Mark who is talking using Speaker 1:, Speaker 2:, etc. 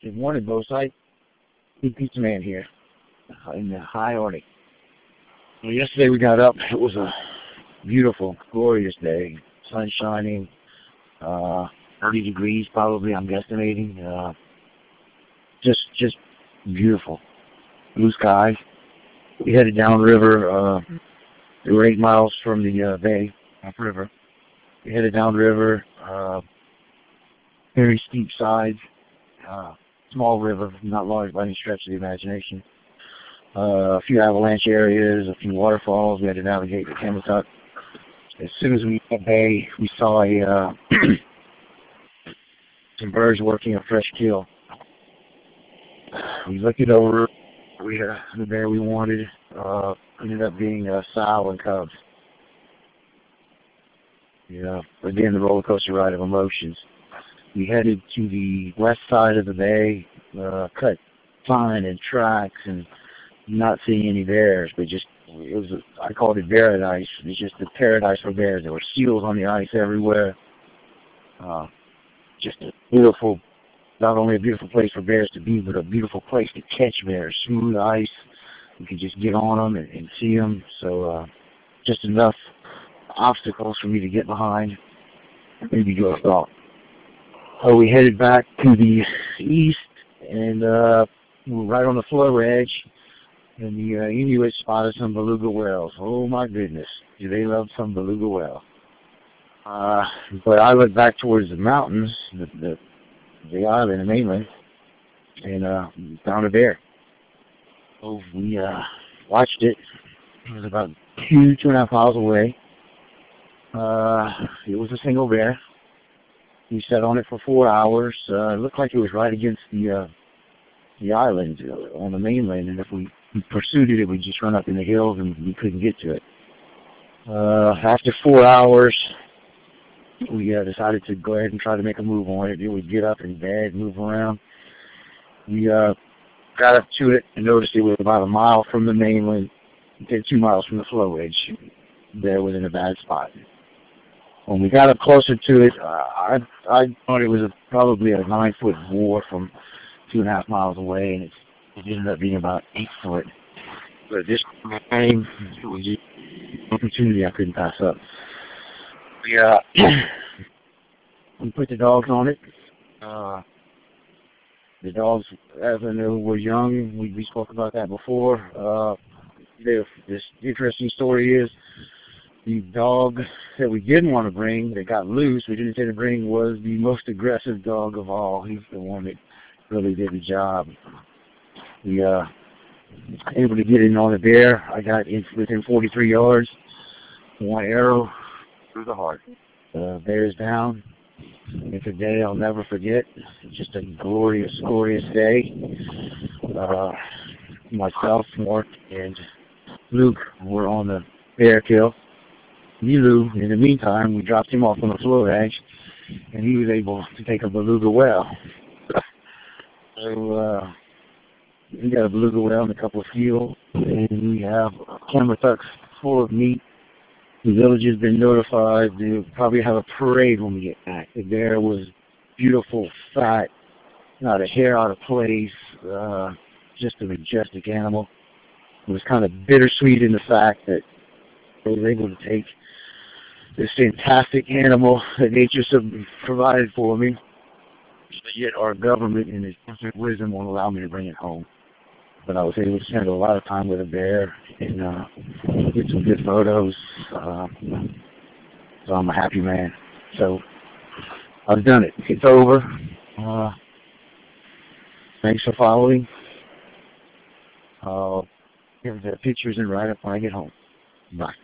Speaker 1: Good morning, Bowsite. Big Pizza Man here in the high Arctic. Well, yesterday we got up. It was a beautiful, glorious day. Sun shining, 30 degrees probably, I'm guesstimating. Just beautiful. Blue skies. We headed downriver. We were 8 miles from the bay, upriver. We headed downriver, very steep sides, small river, not large by any stretch of the imagination. A few avalanche areas, a few waterfalls. We had to navigate the Kennecott. As soon as we hit the bay, we saw some birds working a fresh kill. We looked it over. We had the bear we wanted. Ended up being sow and cubs. Again, the roller coaster ride of emotions. We headed to the west side of the bay, cut fine and tracks, and not seeing any bears, but I called it paradise. It was just a paradise for bears. There were seals on the ice everywhere. Just a beautiful, not only a beautiful place for bears to be, but a beautiful place to catch bears. Smooth ice. You could just get on them and see them. So just enough obstacles for me to get behind, maybe go stop. We headed back to the east, and we were right on the flow edge, and the Inuit spotted some beluga whales. Oh my goodness, do they love some beluga whale. But I looked back towards the mountains, the island, the mainland, and found a bear. So we watched it. It was about 2.5 miles away. It was a single bear. We sat on it for 4 hours. It looked like it was right against the island on the mainland, and if we pursued it, it would just run up in the hills, and we couldn't get to it. After 4 hours, we decided to go ahead and try to make a move on it. It would get up in bed, move around. We got up to it and noticed it was about a mile from the mainland, 2 miles from the flow edge. There was in a bad spot. When we got up closer to it, I thought it was probably a 9-foot boar from 2.5 miles away, and it ended up being about 8 foot. But this time, it was just an opportunity I couldn't pass up. We put the dogs on it. The dogs, as I know, were young. We spoke about that before. This interesting story is the dog that we didn't want to bring, that got loose, we didn't intend to bring, was the most aggressive dog of all. He's the one that really did the job. We able to get in on the bear. I got within 43 yards. One arrow through the heart. The bear's down. It's a day I'll never forget. It's just a glorious, glorious day. Myself, Mark, and Luke were on the bear kill. Milu, in the meantime, we dropped him off on the flow edge, and he was able to take a beluga whale. So we got a beluga whale and a couple of seal, and we have camera trucks full of meat. The village has been notified. They'll probably have a parade when we get back. The bear was beautiful, fat, not a hair out of place, just a majestic animal. It was kind of bittersweet in the fact that I was able to take this fantastic animal that nature provided for me, but yet our government in its infinite wisdom won't allow me to bring it home. But I was able to spend a lot of time with a bear and get some good photos. So I'm a happy man. So I've done it. It's over. Thanks for following. I'll give the pictures and write-up when I get home. Bye.